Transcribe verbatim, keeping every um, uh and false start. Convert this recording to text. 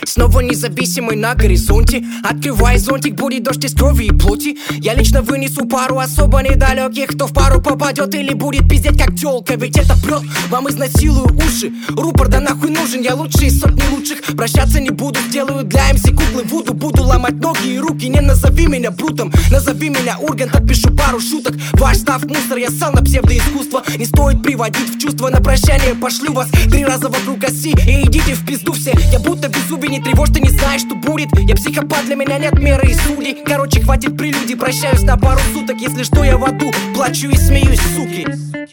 Снова независимый на горизонте. Открывай зонтик, будет дождь из крови и плоти. Я лично вынесу пару особо недалеких. Кто в пару попадет или будет пиздеть как тёлка. Ведь это прет, вам изнасилую уши. Рупор да нахуй нужен, я лучший из сотни лучших. Прощаться не буду, сделаю для эм си куклы Вуду. Буду ломать ноги и руки, не назови меня брутом. Назови меня Ургант, отпишу пару шуток. Ваш став мусор, я ссал на псевдоискусство. Не стоит приводить в чувство, на прощание пошлю вас три раза вокруг оси и идите в пизду все. Я будто беззубый, не тревожь, ты не знаешь, что будет. Я психопат, для меня нет меры и судей. Короче, хватит прелюдий, прощаюсь на пару суток. Если что, я в аду, плачу и смеюсь, суки.